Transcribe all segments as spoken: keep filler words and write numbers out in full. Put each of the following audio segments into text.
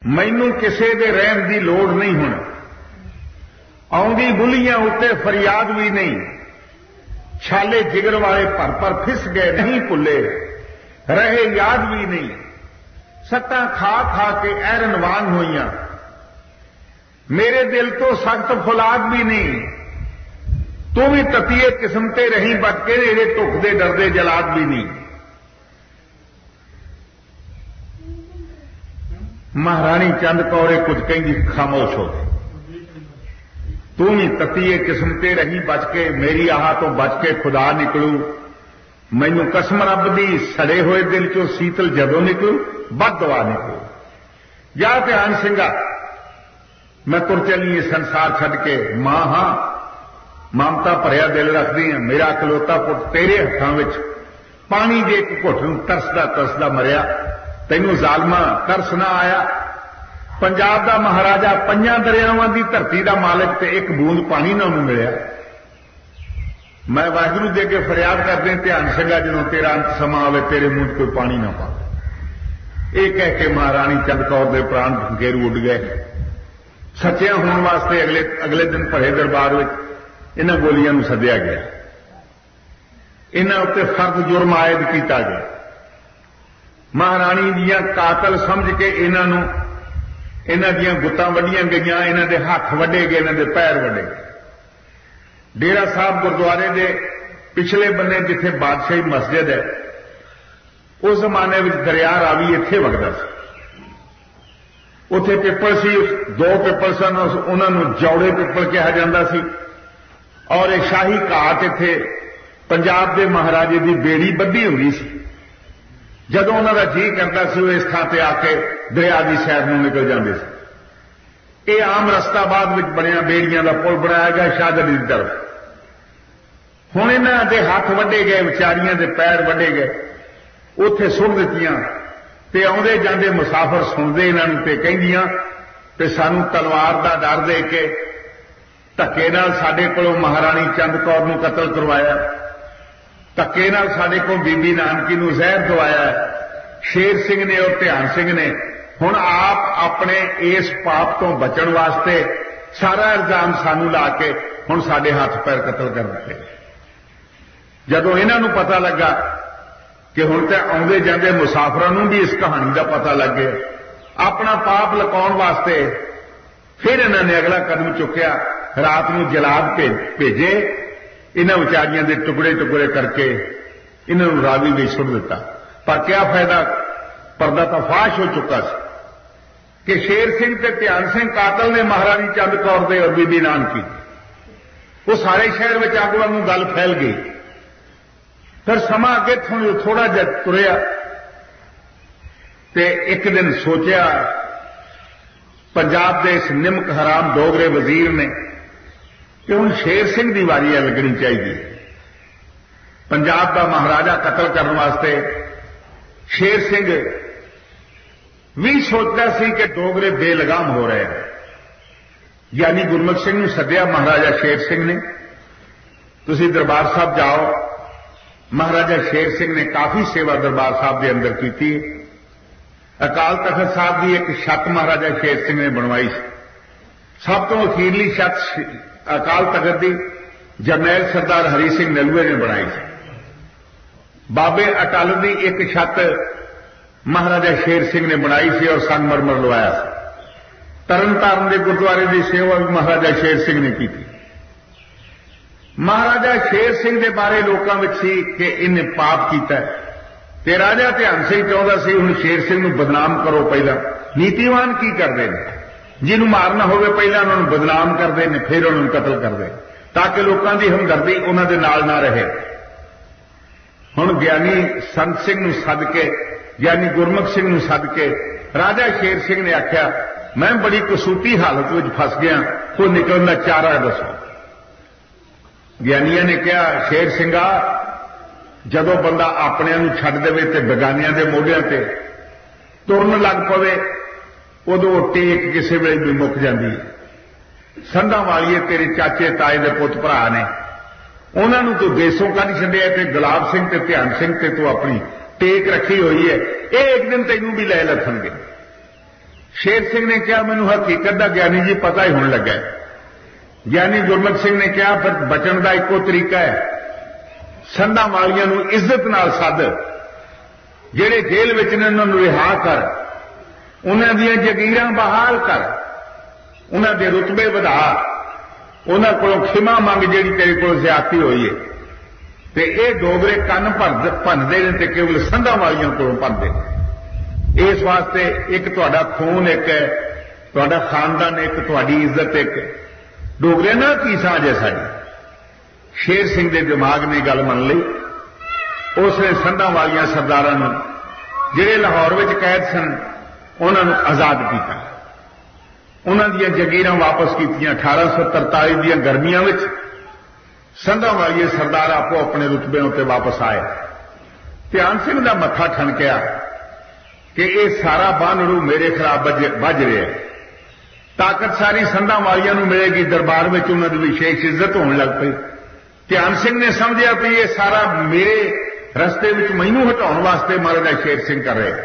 مینوں کسے دے رحم دی لوڑ نہیں ہن، آؤندی بلیاں اتے فریاد بھی نہیں، چھالے جگر والے پر پر پھس گئے نہیں پلے، رہے یاد بھی نہیں، سٹاں کھا کھا کے ایرنوان ہوئیاں، میرے دل تو سخت فولاد بھی نہیں، تو بھی تتیے قسم تے رہی بچ کے میرے ٹک دے ڈردے جلاد بھی نہیں۔ مہارانی چند کورے کچھ کہیں خاموش ہو گئے، تو بھی تتیے قسم تے رہی بچ کے میری آہا تو بچ کے خدا نکلوں، مینوں قسم رب دی سڑے ہوئے دل چو سیتل جدوں نکلوں بد دعا نکلوں۔ یا دھیان سنگا میں تر چلی سنسار چھڈ کے، ماں ہاں ممتا بھریا دل رکھدی ہاں، میرا کلوتا پٹ تیرے ہاتھاں وچ پانی دے کے گھٹ نوں ترسدا ترسدا مریا، تینوں ظالما ترس نہ آیا؟ پنجاب دا مہاراجا پنجاں دریاواں دی دھرتی دا مالک تے ایک بوند پانی نہ انہوں ملیا۔ میں واحگرو دے کے فریاد کردے دھیان سنگا جدوں تیرا انت سما آوے تیرے منہ کوئی پانی نہ پا۔ یہ کہہ کے مہارانی چند کور دے پران گھنگیرو اڈ گئے۔ سچیاں ہون واسطے اگلے اگلے دن بڑے دربار وچ انہاں گولیاں نوں سدیا گیا، انہاں اتے فرد جرم عائد کیتا گیا۔ مہارانی دیاں قاتل سمجھ کے انہاں نوں انہاں دیاں گتاں وڈیاں گئیاں، انہاں دے ہاتھ وڈے گئے، انہاں دے پیر وڈے گئے۔ ڈیرا صاحب گردوارے دے پچھلے بننے جتھے بادشاہی مسجد ہے، اس زمانے وچ دریا راوی اتنے وگدا سی، اتے پپل سی، دو پپل سن، انہاں نوں جوڑے پپل کہا جاتا سی، اور یہ شاہی گھاٹ اتنے پنجاب دے مہاراجے دی بیڑی بدھی ہوئی سی، جدوں انہاں دا جی کرتا سی وہ اس تھان تے آ کے دریا دی سیر نوں نکل جاندے سی۔ یہ عام رستہ بعد وچ بنیا بیڑیاں دا پل بنایا گیا شاہدری دی طرف۔ ہن انہاں دے ہاتھ وڈے گئے، وچاریاں دے پیر وڈے گئے، اتے سٹ دتیاں تے آندے جاندے مسافر سنتے انہاں نوں تے کہندیاں تے سانوں تلوار دا ڈر دے کے دھکے نال ساڈے کولوں مہارانی چند کور نوں قتل کروایا، دھکے نال ساڈے کول بی بی نانکی نوں زہر دوایا۔ شیر سنگھ نے اور دھیان سنگھ نے ہن آپ اپنے اس پاپ تو بچن واسطے سارا الزام سانوں لا کے ہن ساڈے ہاتھ پیر قتل کر دتے۔ جدوں انہاں نوں پتہ لگا کہ ہن تے آندے جاندے مسافراں نوں بھی اس کہانی دا پتہ لگ گیا، اپنا پاپ لکاؤن واسطے پھر انہاں نے اگلا قدم چکیا، رات نوں جلاد بھیجے، انہاں وچاریاں دے ٹکڑے ٹکڑے کر کے انہاں نوں راوی وچ سٹ دتا۔ پر کیا فائدہ، پردہ تو فاش ہو چکا سی کہ شیر سنگھ تے دھیان سنگھ قاتل نے مہارانی چند کور دے اور بی بی نانکی، وہ سارے شہر میں اگ وانگوں گل پھیل گئی۔ پھر سما اگے تھوڑا جا تریا تے ایک دن سوچیا پنجاب دے اس نمک حرام ڈوگرے وزیر نے کہ ہن شیر سنگھ دی واری لگنی چاہیے۔ پنجاب دا مہاراجا قتل کرنے واسطے شیر سنگھ بھی سوچتا سی کہ ڈوگرے بے لگام ہو رہے ہیں، یعنی گرمت سنگھ نے سدیا مہاراجا شیر سنگھ نے، تسی دربار صاحب جاؤ۔ مہاراجا شیر سنگھ نے کافی سیوا دربار صاحب کے اندر کی، اکال تخت صاحب کی ایک چھت مہاراجا شیر سنگھ نے بنوائی، سب تو اخیرلی چھت اکال تخت کی جرنیل سردار ہری سنگھ نلوے نے بنائی، بابے اٹل کی ایک چھت مہاراجا شیر سنگھ نے بنائی سی اور سنگ مرمر لوایا سی۔ ترن تارن کے گردوارے کی سیوا بھی مہاراجا شیر سنگھ نے کی تھی۔ مہاراجا شیر سنگھ کے بارے لوگوں میں سی کہ انہیں پاپ کیتا ہے تے راجا دھیان سنگھ چاہتا سی ہن شیر سنگھ نوں بدنام کرو، پہلا نیتیوان کی کرتے ہیں جنہوں مارنا ہوگا پہلا انہوں نے بدنام کرتے ہیں پھر انہوں نے قتل کرتے تاکہ لوگوں کی ہمدردی انہوں کے نال نہ رہے۔ ہن گیانی سنت سنگھ نوں سد کے یعنی گرمت سنگھ نوں سد کے راجا شیر سنگھ نے آخیا میں بڑی کسوٹی حالت میں پھس گیا، کوئی نکلنا چارہ دسو۔ گیانیاں نے کہا شیر سنگھا جدو بندہ اپنے نوں چھڈ دے تے بگانیاں دے موڈیاں تے ترن لگ پوے ادو ٹیک کسی ویلے بھی مک جاندی ہے۔ سنڈا والیے تیرے چاچے تائے دے پوت بھرا نے انہوں نے تو دیسوں کا نہیں چڈیا تے گلاب سنگھ تے دھیان سنگھ تے تو اپنی ٹیک رکھی ہوئی ہے، یہ ایک دن تینوں بھی لے لتھن گے۔ شیر سنگھ نے کہا مینوں حقیقت دا گیانی جی پتہ ہی ہون لگا ہے. گیانی گرمت سنگھ نے کہا پھر بچن دا ایکو طریقہ ہے سندا والیاں نوں عزت نال سد, جہے جیل وچ نے انہاں نوں رہا کر, انہاں دیاں جگیراں بحال کر, انہاں دے رتبے ودا, انہاں کولوں کھما منگ جیڑی تیرے کول زیادتی ہوئی ہے. تے اے ڈوگرے کن بھندے نے تے کیول سندا والیاں کولوں بھندے. اس واسطے ایک تہاڈا خون ایک ہے, تہاڈا خاندان ایک, تہاڈی عزت ایک. ڈوگرے نہ کی سانجھ ہے ساڈی. شیر سنگھ دے دماغ نے گل من لئی. اس نے سندا والیاں سرداراں نوں جہے لاہور وچ قید سن انہاں نوں آزاد کیتا. انہاں دیاں جگیراں واپس کیتیاں. اٹھارہ سو ترتالی دیاں گرمیاں وچ سندا والیے سردار آپو اپنے رتبے تے واپس آئے. دھیان سنگھ دا متھا ٹھنکیا کہ یہ سارا بانڑو میرے خلاف بج رہا ہے. طاقت ساری سندا والیاں نوں ملے گی, دربار میں انہوں کی وشیش عزت ہونے لگ پئی. دھیان سنگھ نے سمجھا کہ یہ سارا میرے رستے مینوں ہٹاؤن واسطے مہاراجا شیر سنگھ کر رہے.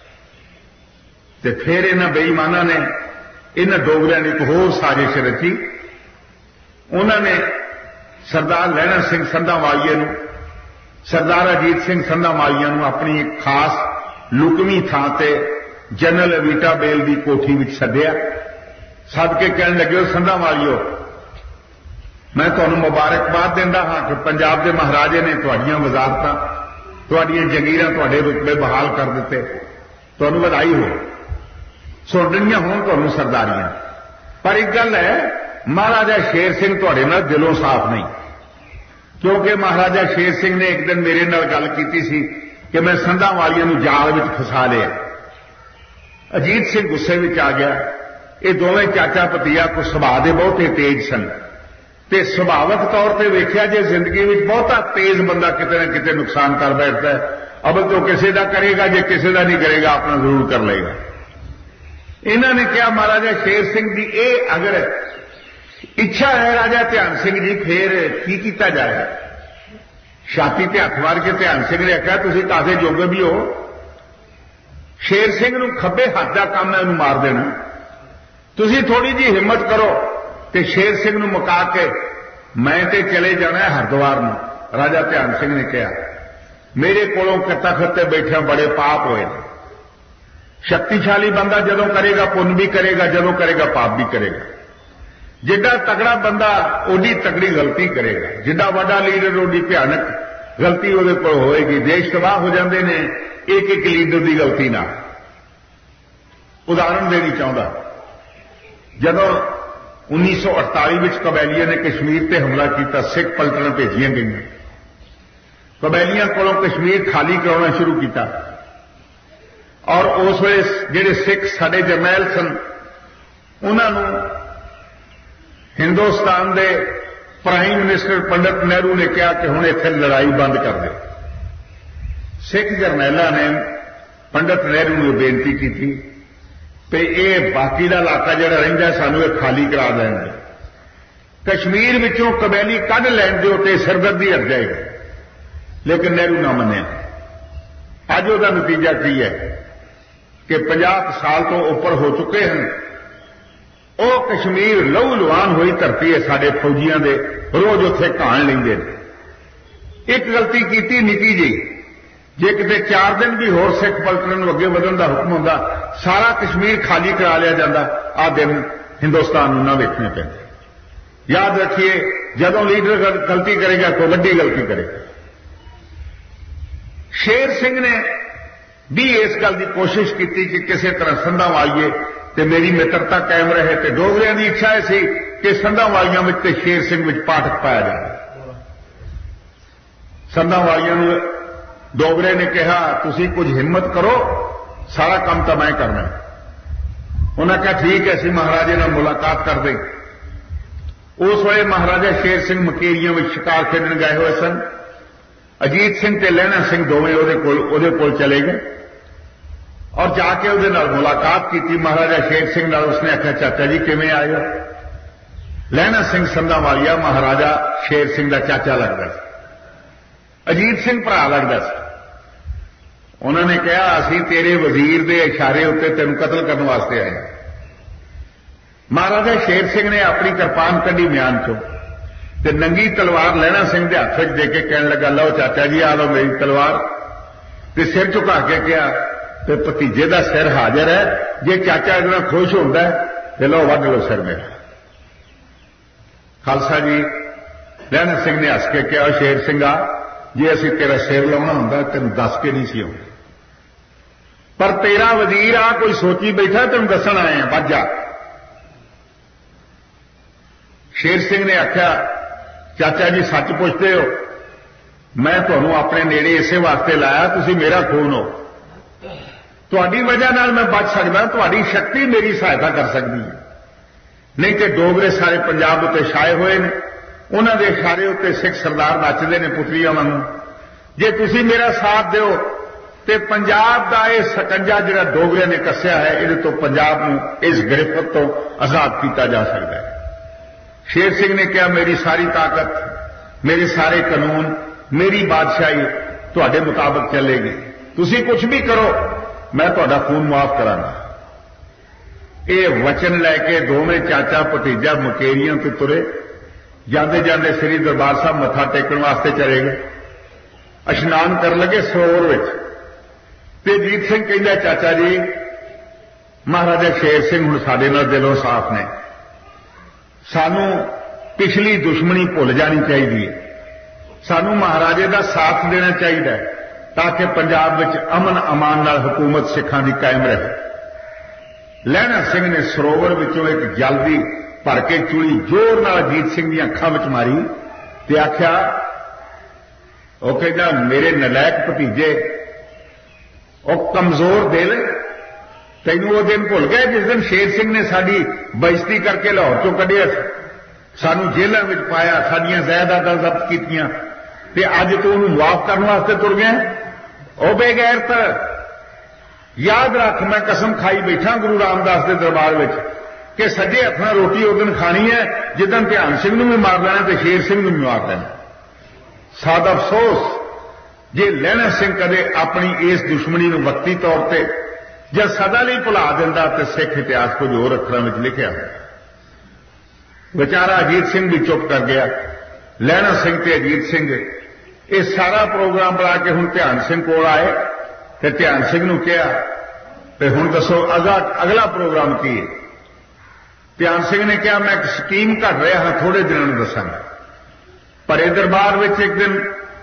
تے پھر انہاں بے ایماناں نے انہاں ڈوگریاں نے ایک ہور سازش رچی. انہوں نے سردار لہنا سنگھ سندا والیے نوں, سردار اجیت سنگھ سندا والیاں نوں اپنی ایک خاص لکمی تھان تے جنرل ایویٹا بیل دی کوٹھی وچ سدیا. سد کے کہنے لگے سندا والیو میں تمہیں مبارکباد دینا ہاں کہ پنجاب کے مہاراجے نے تہاڈیاں وزارتاں تہاڈیاں جگیراں تہاڈے رتبے بحال کر دیتے. تمہیں بدائی ہو, سننیاں ہون تمہیں سرداریاں. پر ایک گل ہے مہاراجا شیر سنگھ تہاڈے نال دلوں صاف نہیں, کیونکہ مہاراجا شیر سنگھ نے ایک دن میرے نال گل کیتی سی کہ میں سندا والیاں نوں جال وچ پھسا لیا. اجیت سنگھ غصے وچ آ گیا. یہ دونوں چاچا پتیا کو سبھا دے بہت تیز سن تے سبھاوک طور پہ ویکھیا جے زندگی وچ بہتا تیز بندہ کتے نہ کتے نقصان کر بیٹھتا ہے. اب تو کسی دا کرے گا, جے کسی دا نہیں کرے گا اپنا ضرور کر لے گا. انہوں نے کیا مہاراجا شیر سنگھ دی اے اگر اچھا ہے راجا دھیان سنگھ جی پھر کی کیتا جائے. چھاتی تے ہاتھ مار کے دھیان سنگھ نے آخیا تسی کاسے جوگے بھی ہو, شیر سنگھ نوں کھبے ہاتھ دا کام ہے انہوں مار دینا. تسی تھوڑی جی ہمت کرو تے شیر سنگھ نوں مکا کے میں تے چلے جانا ہے ہردوار نوں. راجا دھیان سنگھ نے کہا میرے کولوں تخت تے بیٹھے بڑے پاپ ہوئے. شکتیشالی بندہ جدوں کرے گا پن بھی کرے گا, جدوں کرے گا پاپ بھی کرے گا. جڈا تگڑا بندہ اوڈی تگڑی غلطی کرے گا, جڈا وڈا لیڈر اوڈی بھیانک غلطی وہ ہوئے گی. دیش تباہ ہو جاندے نے ایک ایک لیڈر دی غلطی نہ. ادارن دینی چاہتا جدو انیس سو اڑتالی میں قبیلیاں نے کشمیر تے حملہ کیتا, سکھ پلٹن بھیجیاں گئی. قبیلیاں کولوں کشمیر خالی کرانا شروع کیتا اور اس ویلے جڑے سکھ ساڈے جرنیل سن انہاں نوں ہندوستان دے پرائم منسٹر پنڈت نہرو نے کہا کہ ہن ایتھے لڑائی بند کر دے. سکھ جرنیلاں نے پنڈت نہرو نے بےنتی کی کہ یہ باقی کا علاقہ جڑا رہندا سانوں یہ خالی کرا دیں گے, کشمیر وچوں قبیلی کڈ لین دیو تے سرگردی ہٹ جائے گی. لیکن نہرو نہ منیا. اج وہ نتیجہ کی ہے کہ پنجاہ سال تو اوپر ہو چکے ہیں. وہ کشمیر لہو لوان ہوئی دھرتی ہے سارے فوجیاں دے, روز اتنے کہان لیں. ایک غلطی کیتی نکی جی, جے کتے چار دن بھی ہور سکھ پلٹن اگے ودن دا حکم ہوندا سارا کشمیر خالی کرا لیا جاتا. آ دن ہندوستان نہ ویکھنے پہ. یاد رکھیے جدوں لیڈر غلطی کرے گا تو وڈی غلطی کرے گا. شیر سنگھ نے بھی اس گل کی کوشش کی کہ کسی طرح سندا والیے تے میری مترتا قائم رہے. تے ڈوگریاں دی اچھا سی کہ سندا والیاں وچ تے شیر سنگھ وچ پاٹھک پایا جائے. سندا والیاں نوں ڈوگرے نے کہا تسی کچھ ہمت کرو, سارا کام تو میں کرنا. انہوں نے کہا ٹھیک ہے اسی مہاراجے نال ملاقات کر دیں. اس ویلے مہاراجا شیر سنگھ مکیریاں وچ شکار کھیڈن گئے ہوئے سن. اجیت سنگھ تے لہنا سنگھ دونوں وہ کول چلے گئے اور جا کے وہ ملاقات کی. مہاراجا شیر سنگھ نال اس نے آخیا چاچا جی کیویں آئے ہو. لہنا سنگھ سندا والیا مہاراجا شیر سنگھ دا چاچا لگتا سی, اجیت سنگھ برا لگتا سی. انہوں نے کہا اسی تیرے وزیر دے اشارے اتنے تین قتل کرنے واسطے آئے. مہاراجا شیر سنگھ نے اپنی کرپان کڈی میان چو تے ننگی تلوار لہنا سنگھ کے ہاتھ دے کے کہنے لگا لو چاچا جی آ لو میری تلوار. تے سر چکا کے کہا تے بھتیجے دا سر حاضر ہے, جے چاچا اتنا خوش ہوتا ہے تو لو وڈ لو سر میرا. خالصہ جی لہنا سنگھ نے ہس کے کہا شیر سنگھا جی اسی تیرا سر لاؤنا ہوں تین دس کے نہیں سی آؤں, پر تیرا وزیر آ کوئی سوچی بیٹھا تین دسن آئے ہیں بج جا. شیر سنگھ نے آخیا چاچا جی سچ پوچھتے ہو, میں تمہوں اپنے نیڑے اسی واسطے لایا تسی میرا خون ہو, تہاڈی وجہ نال میں بچ سکتا, تہاڈی شکتی میری سہایتا کر سکتی ہے. نہیں تو ڈوگرے سارے پنجاب اتنے چھائے ہوئے نے, انہوں کے اشارے اتنے سکھ سردار نچتے ہیں پتریاں واگوں. جے تسی میرا ساتھ دیو تے پنجاب دا یہ سکنجا جڑا ڈوگرے نے کسیا ہے یہ تو پنجاب نو اس گرفت تو آزاد کیتا جا سکتا ہے. شیر سنگھ نے کہا میری ساری طاقت, میرے سارے قانون, میری بادشاہی تواڈے مطابق چلے گی, تسی کچھ بھی کرو میں تہاڈا خون معاف کراں. یہ وچن لے کے دونوں چاچا بھتیجا مکیریاں تو ترے. جاندے جاندے سری دربار صاحب متھا ٹیکن واسطے چلے گئے, اشنان کر لگے سروور وچ. تے جیت سنگھ کہندا چاچا جی مہاراجا شیر سنگھ ہن ساڈے نال دلوں صاف نے, سانو پچھلی دشمنی بھول جانی چاہیے, سانو مہاراجے دا ساتھ دینا چاہیے تاکہ پنجاب وچ امن امان نال حکومت سکھاں دی قائم رہے. لہنا سنگھ نے سروور وچوں ایک جلدی بھر کے چوڑی زور نال اجیت سنگھ دی اکھاں وچ ماری تے آکھیا وہ کہندا میرے نلائق بھتیجے وہ کمزور دل تینوں وہ دن بھول گئے جس دن شیر سنگھ نے ساری بےزتی کر کے لاہور چوں کڈیا, سانو جیلوں میں پایا, ساڈیاں جائیداداں ضبط کیتیاں, تے اج تو انہوں معاف کرنے واسطے تر گئے. او بے غیرت, یاد رکھ میں قسم کھائی بیٹھا گرو رامداس دے دربار وچ کہ سجے ہاتھ نال روٹی اس دن کھانی ہے جدن دھیان سنگھ نوں بھی مار لینا تے شیر سنگھ نوں بھی مار لینا. ساد افسوس جے لہنا سنگھ کدے اپنی اس دشمنی نوں وقتی طور تے جب سدا نہیں بھلا دینا تو سکھ اتہاس کچھ اور اکھراں وچ لکھیا ہے. بیچارہ اجیت سنگھ بھی چپ کر گیا. لہنا سنگھ تے اجیت سنگھ یہ سارا پروگرام بنا کے ہوں دھیان سنگھ کول آئے تے دھیان سنگھ نوں کہا کہ ہوں دسو اگلا پروگرام کی ہے. دھیان سنگھ نے کہا میں ایک سکیم کر رہا ہاں تھوڑے دنوں میں دساں. پرے دربار وچ ایک دن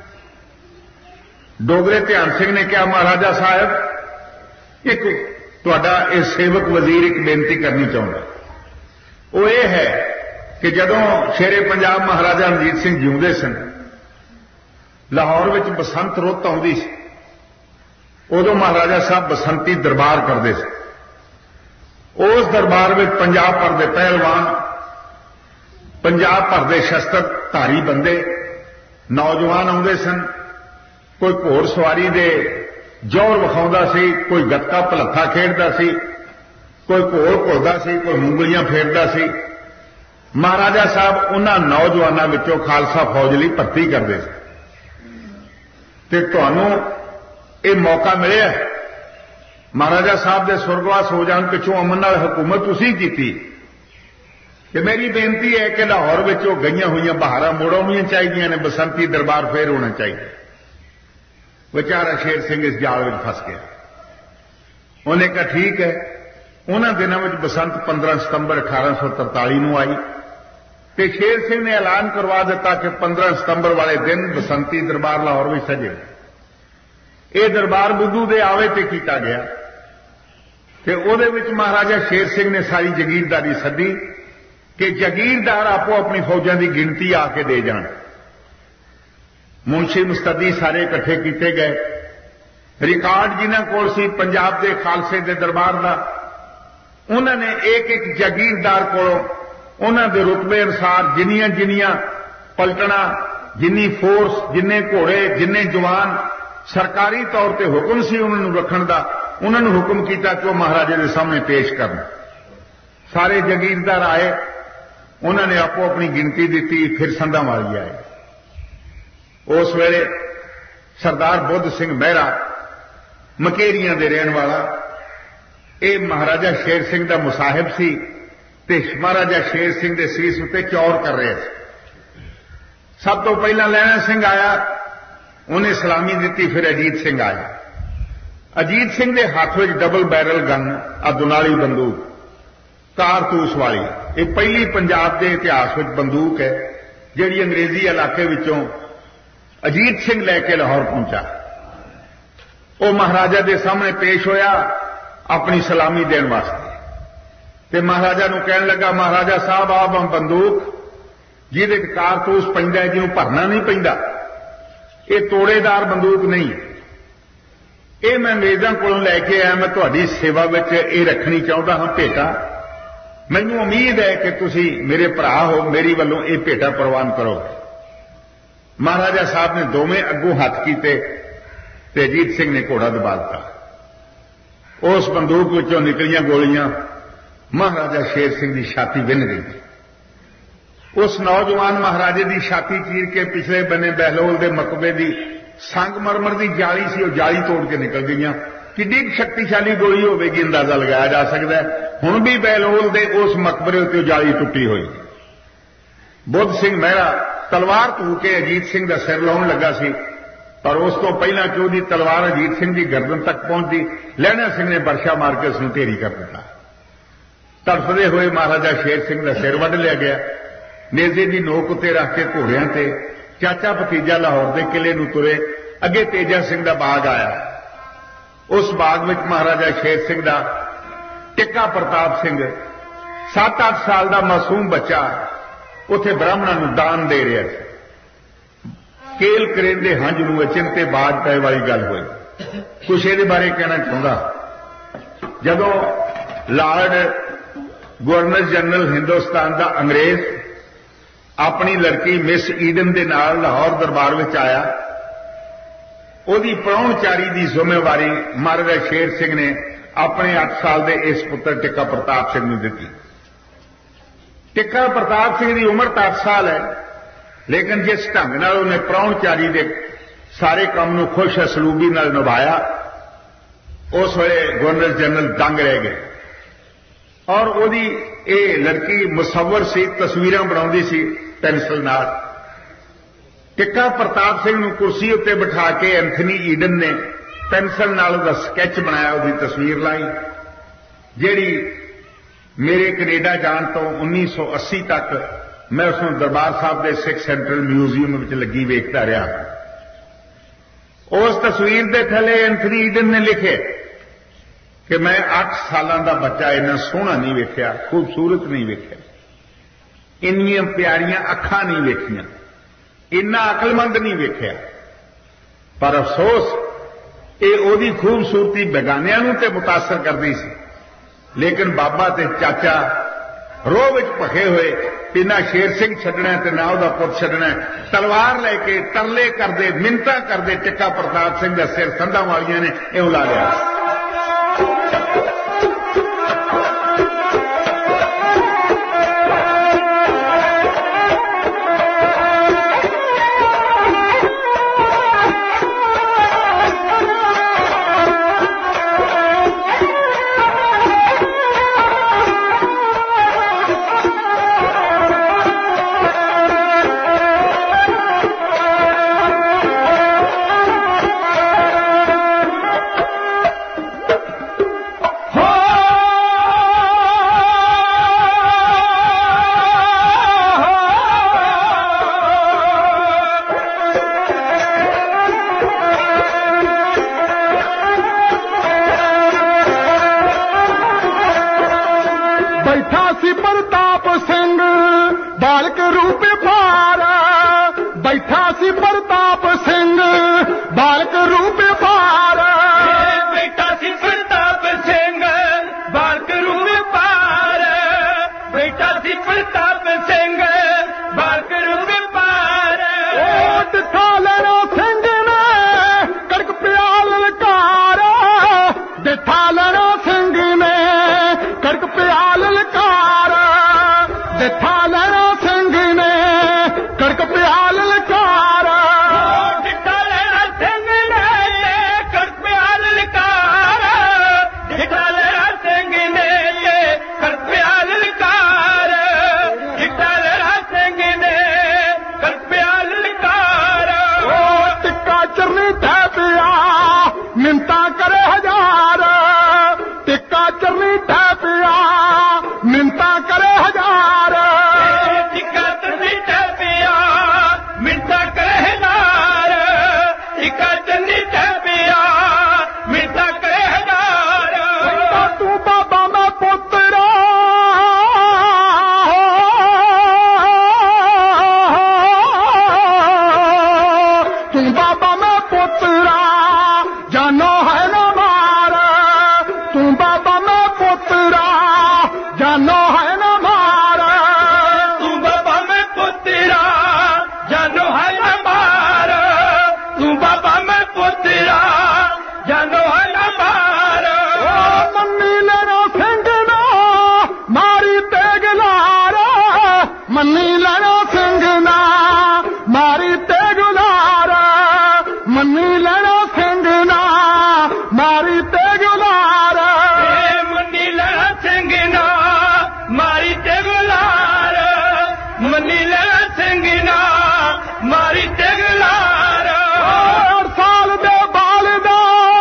ڈوگرے دھیان سنگھ نے کہا مہاراجا صاحب ایک تہاڈا یہ سیوک وزیر ایک بےنتی کرنی چاہتا, وہ یہ ہے کہ جدوں شیرے پنجاب مہاراجا رنجیت سنگھ جیوندے سن لاہور وچ بسنت رت آؤندی سی, ادو مہاراجا صاحب بسنتی دربار کرتے سن. اس دربار میں پنجاب بھر دے پہلوان, پنجاب بھر دے شستر دھاری بندے نوجوان آتے سن. کوئی گھوڑ سواری دے جوہر وکھاؤندا سی, کوئی گتکا پلتھا کھیڈدا سی, کوئی گھوڑ گھڑدا سی, کوئی مونگلیاں پھیردا سی. مہاراجا صاحب انہاں نوجوانوں وچوں خالصہ فوج لئی بھرتی کرتے سن. تے تانوں یہ موقع ملیا مہاراجا صاحب دے سرگواس ہو جان پچھوں امن نال حکومت اسی کیتی کہ میری بےنتی ہے کہ لاہور وچوں گئیاں ہوئیاں بہاراں موڑ ہونیاں چاہیے نے, بسنتی دربار پھر ہونا چاہیے. بیچارہ شیر سنگھ اس جال میں پھس گیا. انہیں کہا ٹھیک ہے. انہوں دنوں میں بسنت پندرہ ستمبر اٹھارہ سو ترتالی نو آئی تے شیر سنگھ نے اعلان کروا دیتا کہ پندرہ ستمبر والے دن بسنتی دربار لاہور میں سجے. یہ دربار بدھو دے آوے تے کیتا گیا تے او دے وچ مہاراجا شیر سنگھ نے ساری جگیرداری سدی کہ جگیردار آپو اپنی فوجاں دی گنتی آ کے دے جان. منشی مستدی سارے اکٹھے کیتے گئے. ریکارڈ جنہاں کول سی پنجاب دے خالصے دے دربار دا, انہوں نے ایک ایک جگیردار کولوں انہاں دے رتبے انسار جنیاں جنیاں پلٹنا, جنی فورس, جننے گھوڑے, جننے جوان سرکاری طور تے حکم سی انہوں نے رکھن دا, انہوں نے حکم کیتا کہ وہ مہاراجے دے سامنے پیش کرنا. سارے جگیردار آئے, انہوں نے آپ اپنی گنتی دیتی, پھر سندا ماری آئے. اس ویلے سردار بدھ سنگھ مہرا مکیریاں دے رہن والا، یہ مہاراجا شیر سنگھ دا مصاحب سی تے مہاراجا شیر سنگھ دے سیس اتنے چور کر رہے تھے۔ سب تو پہلا لینا سنگھ آیا، انہیں سلامی دیتی، پھر اجیت سنگھ آیا۔ اجیت سنگھ دے ہاتھ میں ڈبل بیرل گن ادنالی بندوق کارتوس والی، یہ پہلی پنجاب کے اتہاس میں بندوق ہے جیڑی انگریزی علاقے وچوں اجیت سنگھ لے کے لاہور پہنچا۔ وہ مہاراجا دے سامنے پیش ہویا اپنی سلامی دین واسطے، تے مہاراجا نو کہن لگا مہاراجا صاحب آپ ہم بندوق جہدے کارتوس پیندا ہے جنوں بھرنا نہیں پیندا، یہ توڑے دار بندوق نہیں، یہ میں انگریزاں کولوں لے کے آیا، میں تہاڈی سیوا وچ یہ رکھنی چاہتا ہاں بھیٹا، مینوں امید ہے کہ تسی میرے بھرا ہو، میری ولوں یہ بھیٹا پروان کرو گے۔ مہاراجا صاحب نے دونوں اگوں ہاتھ کیتے تے اجیت سنگھ نے گھوڑا دبا دتا، اس بندوق وچوں نکلیاں گولیاں مہاراجا شیر سنگھ دی چھاتی ون گئی۔ اس نوجوان مہاراجے دی چھاتی چیر کے پچھلے بنے بہلول دے مقبے دی سنگ مرمر دی جالی سی، وہ جالی توڑ کے نکل گئی۔ کڈی شکتیشالی گولی ہوے گی اندازہ لگایا جا سکتا ہے، ہن بھی بہلول دے اس مقبرے تے جالی ٹوٹی ہوئی۔ بدھ سنگھ مہرا تلوار تو کے اجیت سنگھ دا سر لاؤن لگا سی، پر اس کو پہلا کہ وہی تلوار اجیت سنگھ دی گردن تک پہنچی، لہنا سنگھ نے برشا مار کے اس نوں ڈھیری کر دتا۔ تڑفدے ہوئے مہاراجا شیر سنگھ دا سر وڈ لیا گیا، نیزے دی نوک تے رکھ کے گھوڑیاں تے چاچا بھتیجا لاہور دے قلعے نوں ترے، اگے تیجا سنگھ دا باغ آیا۔ اس باغ وچ مہاراجا شیر سنگھ دا ٹکا پرتاپ سنگھ سات اٹھ سال دا معصوم بچہ اتے براہمణاں نوں دان دے رہا سی۔ کیل کریندے ہنج نوں چنتے باج پے والی گل ہوئی۔ کچھ یہ بارے کہنا چاہتا، جدوں لارڈ گورنر جنرل ہندوستان دا انگریز اپنی لڑکی مس ایڈن دے نال لاہور دربار وچ آیا، وہی پراؤنچاری دی ذمہ واری مہاراجا شیر سنگھ نے اپنے اٹھ سال دے اس پتر ٹکا پرتاپ سنگھ نوں دتی۔ ٹکا پرتاپ سنگھ دی عمر تو اٹھ سال ہے، لیکن جس ڈھنگ نال انہیں پراؤنچاری دے سارے کام نوں خوش اسلوبی نال نبھایا، اس ویلے گورنر جنرل دنگ رہ گئے۔ اور وہی یہ لڑکی مصور سی، تصویراں بناؤندی سی پینسل نال۔ ٹکا پرتاپ سنگھ نوں کرسی اتنے بٹھا کے اینتھنی ایڈن نے پینسل نال دا سکیچ بنایا، وہی تصویر لائی جیڑی میرے کینیڈا جان تو انیس سو اسی تک میں اس دربار صاحب دے سکھ سینٹرل میوزیم وچ لگی ویکھدا رہا۔ اس تصویر دے تھلے اینتھنی ایڈن نے لکھے کہ میں اٹھ سالاں دا بچہ اتنا سوہنا نہیں ویکھیا، خوبصورت نہیں ویکھیا، انیاں پیاریاں اکھاں نہیں ویکھیاں، اتنا عقل مند نہیں ویکھیا۔ پر افسوس یہ وہی خوبصورتی بیگانیاں نوں تے متاثر کرتی سی، لیکن بابا تے چاچا روح وچ پکے ہوئے کہ نہ شیر سنگھ چھڈنا تے نہ وہ پت چھڈنا، تلوار لے کے ترلے کردے منتاں کردے ٹکا پرتاپ سنگھ دا سر سنڈاں والیاں نے ایوں لا لیا۔ کڑک پیال ਨੀ ਲੈ ਸਿੰਘ ਨਾ ਮਾਰੀ ਟਗਲਾਰ ਹਰ ਸਾਲ ਦੇ ਬਾਲ ਦਾ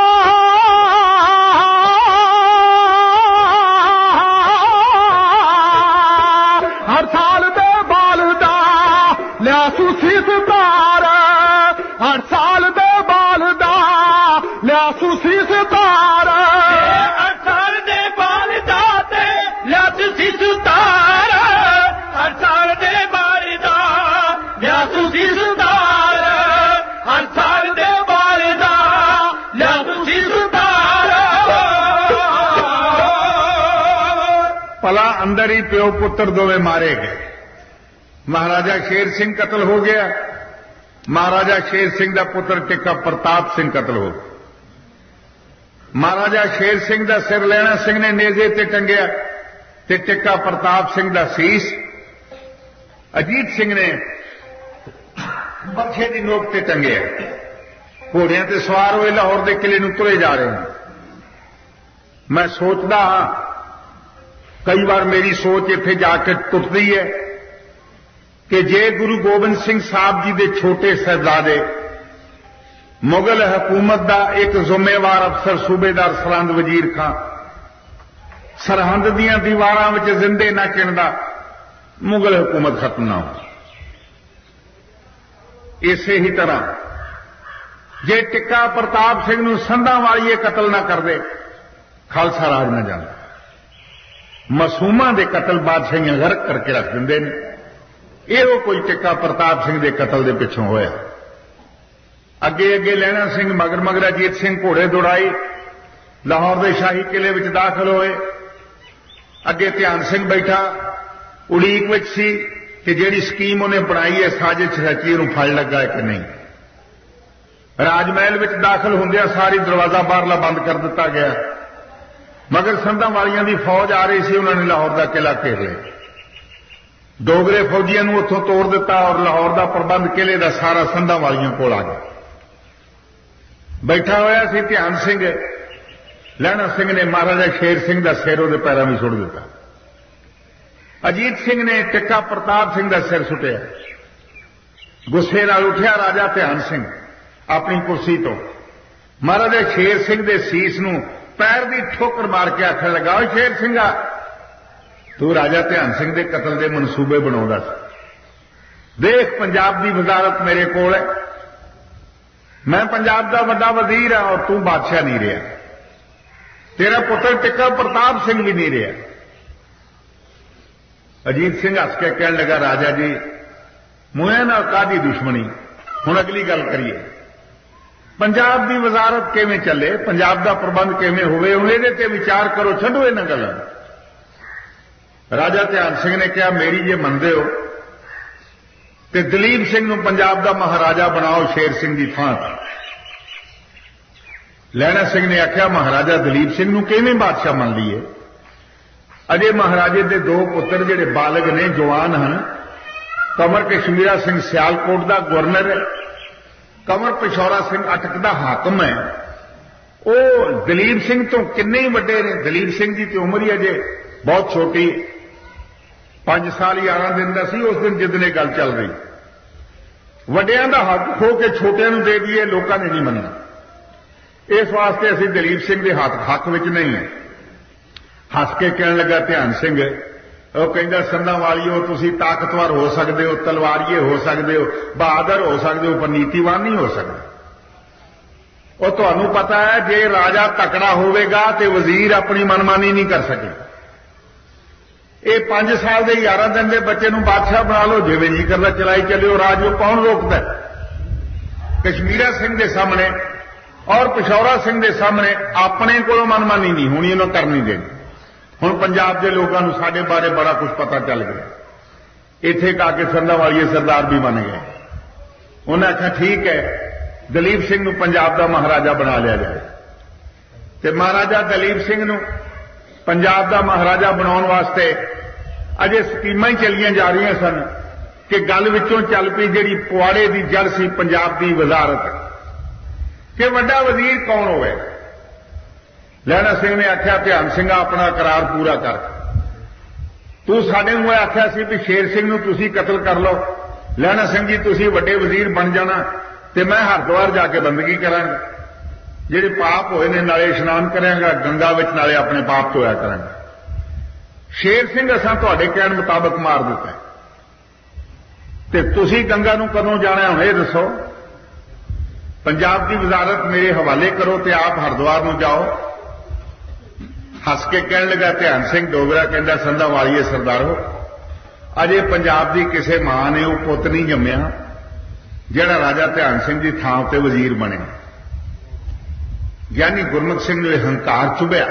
ਹਰ ਸਾਲ ਦੇ ਬਾਲ ਦਾ ਲਿਆ ਸੁਸੀ ਸਤਾਰ ਹਰ ਸਾਲ ਦੇ ਬਾਲ ਦਾ ਲਿਆ ਸੁਸੀ ਸਤਾਰ ਹਰ ਸਾਲ ਦੇ ਬਾਲ ਦਾ ਤੇ ਲਿਆ ਸੁਸੀ ਸਤਾਰ ਹਰ ਸਾਲ ਦੇ ਬਾਲ ਦਾ ਲਿਆ ਸੁਸੀ ਸਤਾਰ ਹਰ ਸਾਲ ਦੇ ਬਾਲ ਦਾ ਲਿਆ ਸੁਸੀ ਸਤਾਰ ਭਲਾ ਅੰਦਰ ਹੀ ਪਿਓ ਪੁੱਤਰ ਦੋਵੇਂ ਮਾਰੇ ਗਏ। ਮਹਾਰਾਜਾ ਸ਼ੇਰ ਸਿੰਘ ਕਤਲ ਹੋ ਗਿਆ, ਮਹਾਰਾਜਾ ਸ਼ੇਰ ਸਿੰਘ ਦਾ ਪੁੱਤਰ ਟਿੱਕਾ ਪ੍ਰਤਾਪ ਸਿੰਘ ਕਤਲ ਹੋ ਗਿਆ। ਮਹਾਰਾਜਾ ਸ਼ੇਰ ਸਿੰਘ ਦਾ ਸਿਰ ਲਹਿਣਾ ਸਿੰਘ ਨੇ ਨੇਜ਼ੇ ਤੇ ਟੰਗਿਆ ਤੇ ਟਿੱਕਾ ਪ੍ਰਤਾਪ ਸਿੰਘ ਦਾ ਸੀਸ ਅਜੀਤ ਸਿੰਘ ਨੇ ਬਰਛੇ ਦੀ ਨੋਕ ਤੇ ਟੰਗਿਆ। ਘੋੜਿਆਂ ਤੇ ਸਵਾਰ ਹੋਏ ਲਾਹੌਰ ਦੇ ਕਿਲੇ ਨੂੰ ਤੁਰੇ ਜਾ ਰਹੇ ਹਨ। ਮੈਂ ਸੋਚਦਾ ਹਾਂ, ਕਈ ਵਾਰ ਮੇਰੀ ਸੋਚ ਇੱਥੇ ਜਾ ਕੇ ਟੁੱਟਦੀ ਹੈ ਕਿ ਜੇ ਗੁਰੂ ਗੋਬਿੰਦ ਸਿੰਘ ਸਾਹਿਬ ਜੀ ਦੇ ਛੋਟੇ ਸਾਹਿਬਜ਼ਾਦੇ ਮੁਗਲ ਹਕੂਮਤ ਦਾ ਇੱਕ ਜ਼ਿੰਮੇਵਾਰ ਅਫਸਰ ਸੂਬੇਦਾਰ ਸਰਹੰਦ ਵਜ਼ੀਰ ਖਾਂ ਸਰਹੰਦ ਦੀਆਂ ਦੀਵਾਰਾਂ ਵਿੱਚ ਜ਼ਿੰਦੇ ਨਾ ਚਿਣਦਾ, ਮੁਗਲ ਹਕੂਮਤ ਖਤਮ ਨਾ ਹੋ। ਇਸੇ ਹੀ ਤਰ੍ਹਾਂ ਜੇ ਟਿੱਕਾ ਪ੍ਰਤਾਪ ਸਿੰਘ ਨੂੰ ਸੰਧਾਂ ਵਾਲੀਏ ਕਤਲ ਨਾ ਕਰਦੇ, ਖਾਲਸਾ ਰਾਜ ਨਾ ਜਾਂਦਾ। ਮਾਸੂਮਾਂ ਦੇ ਕਤਲ ਬਾਦਸ਼ਾਹੀਆਂ ਗਰਕ ਕਰਕੇ ਰੱਖ ਦਿੰਦੇ ਨੇ। ਇਹੋ ਕੋਈ ਟਿੱਕਾ ਪ੍ਰਤਾਪ ਸਿੰਘ ਦੇ ਕਤਲ ਦੇ ਪਿੱਛੋਂ ਹੋਇਆ। ਅੱਗੇ ਅੱਗੇ ਲਹਿਣਾ ਸਿੰਘ ਮਗਰ ਮਗਰ ਅਜੀਤ ਸਿੰਘ ਘੋੜੇ ਦੌੜਾਈ ਲਾਹੌਰ ਦੇ ਸ਼ਾਹੀ ਕਿਲੇ ਵਿੱਚ ਦਾਖਲ ਹੋਏ। ਅੱਗੇ ਧਿਆਨ ਸਿੰਘ ਬੈਠਾ ਉਡੀਕ ਵਿੱਚ ਸੀ ਕਿ ਜਿਹੜੀ ਸਕੀਮ ਉਹਨੇ ਬਣਾਈ ਹੈ, ਸਾਜ਼ਿਸ਼ ਰਚੀ, ਉਹਨੂੰ ਫਲ ਲੱਗਾ ਹੈ ਕਿ ਨਹੀਂ। ਰਾਜ ਮਹਿਲ ਵਿੱਚ ਦਾਖਲ ਹੁੰਦਿਆਂ ਸਾਰੀ ਦਰਵਾਜ਼ਾ ਬਾਹਰਲਾ ਬੰਦ ਕਰ ਦਿੱਤਾ ਗਿਆ, ਮਗਰ ਸੰਧਾਂ ਵਾਲੀਆਂ ਦੀ ਫੌਜ ਆ ਰਹੀ ਸੀ। ਉਹਨਾਂ ਨੇ ਲਾਹੌਰ ਦਾ ਕਿਲਾ ਘੇਰ ਲਿਆ। ਡੋਗਰੇ ਫੌਜੀਆਂ ਨੂੰ ਉੱਥੋਂ ਤੋੜ ਦਿੱਤਾ ਔਰ ਲਾਹੌਰ ਦਾ ਪ੍ਰਬੰਧ ਕਿਲੇ ਦਾ ਸਾਰਾ ਸੰਧਾਂ ਵਾਲੀਆਂ ਕੋਲ ਆ ਗਿਆ। ਬੈਠਾ ਹੋਇਆ ਸੀ ਧਿਆਨ ਸਿੰਘ, ਲਹਿਣਾ ਸਿੰਘ ਨੇ ਮਹਾਰਾਜਾ ਸ਼ੇਰ ਸਿੰਘ ਦਾ ਸਿਰ ਉਹਦੇ ਪੈਰਾਂ ਵਿੱਚ ਸੁੱਟ ਦਿੱਤਾ। ਅਜੀਤ ਸਿੰਘ ਨੇ ਟਿੱਕਾ ਪ੍ਰਤਾਪ ਸਿੰਘ ਦਾ ਸਿਰ ਸੁੱਟਿਆ। ਗੁੱਸੇ ਨਾਲ ਉੱਠਿਆ ਰਾਜਾ ਧਿਆਨ ਸਿੰਘ ਆਪਣੀ ਕੁਰਸੀ ਤੋਂ, ਮਹਾਰਾਜਾ ਸ਼ੇਰ ਸਿੰਘ ਦੇ ਸੀਸ ਨੂੰ ਪੈਰ ਦੀ ਠੋਕਰ ਮਾਰ ਕੇ ਆਖਣ ਲੱਗਾ, ਓ ਸ਼ੇਰ ਸਿੰਘਾ, ਤੂੰ ਰਾਜਾ ਧਿਆਨ ਸਿੰਘ ਦੇ ਕਤਲ ਦੇ ਮਨਸੂਬੇ ਬਣਾਉਂਦਾ ਸੀ। ਦੇਖ, ਪੰਜਾਬ ਦੀ ਵਜ਼ਾਰਤ ਮੇਰੇ ਕੋਲ ਹੈ, ਮੈਂ ਪੰਜਾਬ ਦਾ ਵੱਡਾ ਵਜ਼ੀਰ ਹਾਂ ਔਰ ਤੂੰ ਬਾਦਸ਼ਾਹ ਨਹੀਂ ਰਿਹਾ। ਤੇਰਾ ਪੁੱਤਰ ਟਿੱਕਾ ਪ੍ਰਤਾਪ ਸਿੰਘ ਵੀ ਨਹੀਂ ਰਿਹਾ। ਅਜੀਤ ਸਿੰਘ ਹੱਸ ਕੇ ਕਹਿਣ ਲੱਗਾ, ਰਾਜਾ ਜੀ, ਮੂੰਹਾਂ ਨਾਲ ਕਾਹਦੀ ਦੁਸ਼ਮਣੀ। ਹੁਣ ਅਗਲੀ ਗੱਲ ਕਰੀਏ, ਪੰਜਾਬ ਦੀ ਵਜ਼ਾਰਤ ਕਿਵੇਂ ਚੱਲੇ, ਪੰਜਾਬ ਦਾ ਪ੍ਰਬੰਧ ਕਿਵੇਂ ਹੋਵੇ, ਹੁਣ ਇਹਦੇ ਤੇ ਵਿਚਾਰ ਕਰੋ, ਛੱਡੋ ਇਹਨਾਂ ਗੱਲਾਂ। ਰਾਜਾ ਧਿਆਨ ਸਿੰਘ ਨੇ ਕਿਹਾ, ਮੇਰੀ ਜੇ ਮੰਨਦੇ ਹੋ ਤੇ ਦਲੀਪ ਸਿੰਘ ਨੂੰ ਪੰਜਾਬ ਦਾ ਮਹਾਰਾਜਾ ਬਣਾਓ ਸ਼ੇਰ ਸਿੰਘ ਦੀ ਥਾਂ ਤੇ। ਲਹਿਣਾ ਸਿੰਘ ਨੇ ਆਖਿਆ, ਮਹਾਰਾਜਾ ਦਲੀਪ ਸਿੰਘ ਨੂੰ ਕਿਵੇਂ ਬਾਦਸ਼ਾਹ ਮੰਨ ਲਈਏ। ਅਜੇ ਮਹਾਰਾਜੇ ਦੇ ਦੋ ਪੁੱਤਰ ਜਿਹੜੇ ਬਾਲਗ ਨੇ, ਜਵਾਨ ਹਨ। ਕਮਰ ਕਸ਼ਮੀਰਾ ਸਿੰਘ ਸਿਆਲਕੋਟ ਦਾ ਗਵਰਨਰ ਹੈ, ਕਮਰ ਪਿਸ਼ੌਰਾ ਸਿੰਘ ਅਟਕ ਦਾ ਹਾਕਮ ਹੈ। ਉਹ ਦਲੀਪ ਸਿੰਘ ਤੋਂ ਕਿੰਨੇ ਹੀ ਵੱਡੇ ਨੇ। ਦਲੀਪ ਸਿੰਘ ਦੀ ਤੇ ਉਮਰ ਹੀ ਅਜੇ ਬਹੁਤ ਛੋਟੀ, ਪੰਜ ਸਾਲ ਗਿਆਰਾਂ ਦਿਨ ਦਾ ਸੀ ਉਸ ਦਿਨ ਜਿੱਦਣ ਇਹ ਗੱਲ ਚੱਲ ਰਹੀ। ਵੱਡਿਆਂ ਦਾ ਹੱਕ ਖੋ ਕੇ ਛੋਟਿਆਂ ਨੂੰ ਦੇ ਦਈਏ, ਲੋਕਾਂ ਨੇ ਨਹੀਂ ਮੰਨਣਾ। ਇਸ ਵਾਸਤੇ ਅਸੀਂ ਦਲੀਪ ਸਿੰਘ ਦੇ ਹੱਥ ਹੱਕ ਵਿੱਚ ਨਹੀਂ ਹੈ। ਹੱਸ ਕੇ ਕਹਿਣ ਲੱਗਾ ਧਿਆਨ ਸਿੰਘ, ਉਹ ਕਹਿੰਦਾ, ਸੰਧਾਂ ਵਾਲੀਓ, ਤੁਸੀਂ ਤਾਕਤਵਰ ਹੋ ਸਕਦੇ ਹੋ, ਤਲਵਾਰੀਏ ਹੋ ਸਕਦੇ ਹੋ, ਬਹਾਦਰ ਹੋ ਸਕਦੇ ਹੋ, ਪਰ ਨੀਤੀਵਾਨ ਨਹੀਂ ਹੋ ਸਕਦੇ। ਉਹ ਤੁਹਾਨੂੰ ਪਤਾ ਹੈ, ਜੇ ਰਾਜਾ ਤਕੜਾ ਹੋਵੇਗਾ ਤੇ ਵਜ਼ੀਰ ਆਪਣੀ ਮਨਮਾਨੀ ਨਹੀਂ ਕਰ ਸਕੇ। ਇਹ ਪੰਜ ਸਾਲ ਦੇ ਗਿਆਰਾਂ ਦਿਨ ਦੇ ਬੱਚੇ ਨੂੰ ਬਾਦਸ਼ਾਹ ਬਣਾ ਲਓ, ਜਿਵੇਂ ਜੀ ਕਰਦਾ ਚਲਾਈ ਚੱਲਿਓ, ਰਾਜ ਨੂੰ ਕੌਣ ਰੋਕਦਾ। ਕਸ਼ਮੀਰਾ ਸਿੰਘ ਦੇ ਸਾਹਮਣੇ ਔਰ ਪਿਸ਼ੌਰਾ ਸਿੰਘ ਦੇ ਸਾਹਮਣੇ ਆਪਣੇ ਕੋਲੋਂ ਮਨਮਾਨੀ ਨਹੀਂ ਹੋਣੀ, ਇਹਨੂੰ ਕਰਨੀ ਦੇਣੀ। ਹੁਣ ਪੰਜਾਬ ਦੇ ਲੋਕਾਂ ਨੂੰ ਸਾਡੇ ਬਾਰੇ ਬੜਾ ਕੁਝ ਪਤਾ ਚੱਲ ਗਿਆ। ਇੱਥੇ ਕਾ ਕੇ ਸੰਧਾਂ ਵਾਲੀਏ ਸਰਦਾਰ ਵੀ ਬਣ ਗਏ। ਉਹਨਾਂ ਆਖਿਆ, ਠੀਕ ਹੈ, ਦਲੀਪ ਸਿੰਘ ਨੂੰ ਪੰਜਾਬ ਦਾ ਮਹਾਰਾਜਾ ਬਣਾ ਲਿਆ ਜਾਏ। ਤੇ ਮਹਾਰਾਜਾ ਦਲੀਪ ਸਿੰਘ ਨੂੰ ਪੰਜਾਬ ਦਾ ਮਹਾਰਾਜਾ ਬਣਾਉਣ ਵਾਸਤੇ ਅਜੇ ਸਕੀਮਾਂ ਹੀ ਚੱਲੀਆਂ ਜਾ ਰਹੀਆਂ ਸਨ ਕਿ ਗੱਲ ਵਿੱਚੋਂ ਚੱਲ ਪਈ ਜਿਹੜੀ ਪੁਆੜੇ ਦੀ ਜੜ ਸੀ ਪੰਜਾਬ ਦੀ ਵਜ਼ਾਰਤ, ਕਿ ਵੱਡਾ ਵਜ਼ੀਰ ਕੌਣ ਹੋਵੇ। ਲਹਿਣਾ ਸਿੰਘ ਨੇ ਆਖਿਆ, ਧਿਆਨ ਸਿੰਘ ਆਪਣਾ ਇਕਰਾਰ ਪੂਰਾ ਕਰ। तू साडे नूं आख्या सी भी शेर सिंह नूं तुसीं कतल कर लो, लहणा सिंह जी तुसीं वड्डे वजीर बन जाना ते मैं हरिद्वार जाके बंदगी करांगा, जिहड़े पाप होए ने नाले इशनान करांगा गंगा विच, नाले अपने पाप धोया करांगा। शेर सिंह असां तुहाडे कहण मुताबक मार दिता ते तुसीं गंगा नूं कदों जाना हुण इह दसो। पंजाब की वजारत मेरे हवाले करो ते आप हरिद्वार नूं जाओ। हस के कहण लगा ध्यान सिंह डोगरा, कहंदा संधा वालीए सरदारो, अजे पंजाब की किसी मां ने वो पुत नहीं जम्मिया जिहड़ा राजा ध्यान सिंह की थां ते वजीर बने। यानी गुरमुख सिंह ने हंकार चुभया,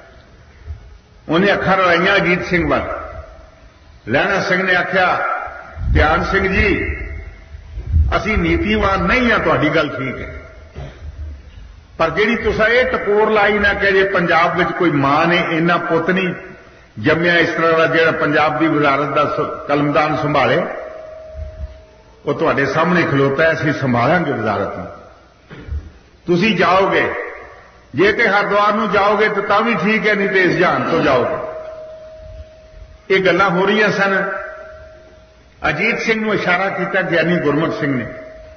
उन्हें अखां रलाइयां अजीत सिंह वाल। लहणा सिंह ने आख्या ध्यान सिंह जी असी नीतिवान नहीं हाँ, तुहाडी गल ठीक है, पर जिहड़ी तुसां ये टकोर लाई ना कि जे पंजाब विच कोई मां ने इन्ना पुत नहीं जम्मिया इस तरह का जिहड़ा पंजाब की वजारत का कलमदान संभाले, वो तुहाडे सामने खलोता है, असीं संभालांगे वजारत नूं। तुसीं जाओगे, जे ते हरिद्वार नूं जाओगे तो तां भी ठीक है, नहीं तो इस जहान तो जाओगे। ये गल्लां हो रही सन। अजीत सिंह नूं इशारा किया ज्ञानी गुरमुख सिंह ने,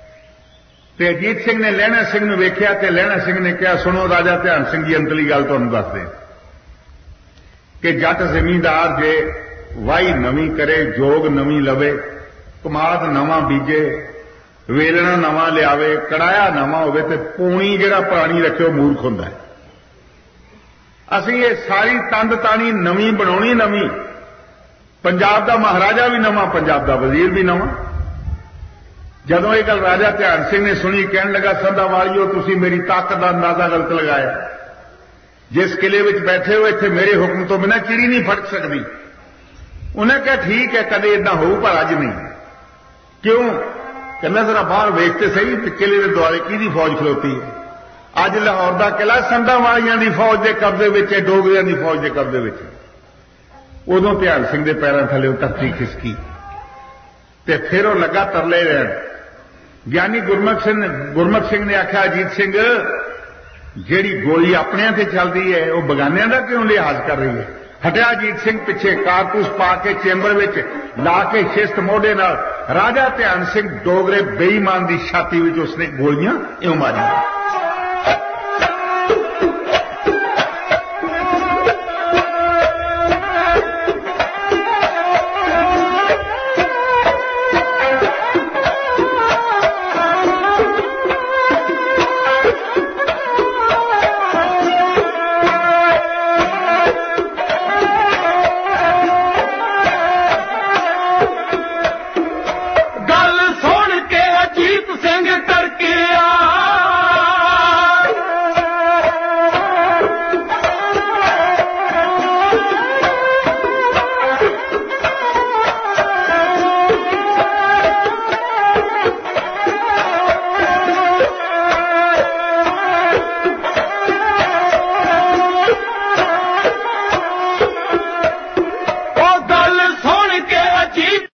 ते अजीत सिंह ने लहणा सिंह नूं वेख्या ते लहणा सिंह ने कहा सुनो राजा ध्यान सिंह जी अंतली गल तुहानूं दस दे कि जट जमींदार जे वाही नवी करे, जोग नवी लवे, कमाद नवा बीजे, वेलना नवा लियावे, कड़ाया नवा होवे ते पूणी जिहड़ा पुरानी रखे वो मूर्ख हुंदा है। असीं ये सारी तंद ताणी नवी बनाउणी नवी, पंजाब का महाराजा भी नवा, पंजाब का वजीर भी नवा। जदों ये गल राजा ध्यान सिंह ने सुनी, कहन लगा संधा वालियो तुसीं मेरी ताकत का अंदाजा गलत लगाया। जिस किले विच बैठे हो इत्थे मेरे हुक्म तो बिना चिड़ी नहीं फट सकती। उन्हें कहा ठीक है कदे इदा हो पर अज नहीं। क्यों? कहना जरा बाहर वेखते सही किले के दुआले की फौज खलोती है। अज लाहौर का किला संधा वालियां की फौज के कब्जे विच है, डोगरियां की फौज के कब्जे विच है। उदों ध्यान सिंह के पैरों थले धरती खिसकी ते फिर वो लगा तरले रहन। ज्ञानी गुरमुख सिंह गुरमुख सिंह ने आख्या अजीत सिंह जिहड़ी गोली अपने ते चलती है वो बगानियां दा क्यों लिहाज कर रही है। हटिया अजीत सिंह पिछे कारतूस पा के चेंबर विच ला के शिस्त मोढे नाल राजा ध्यान सिंह डोगरे बेईमान की छाती विच उसने गोलियां इउं मारियां।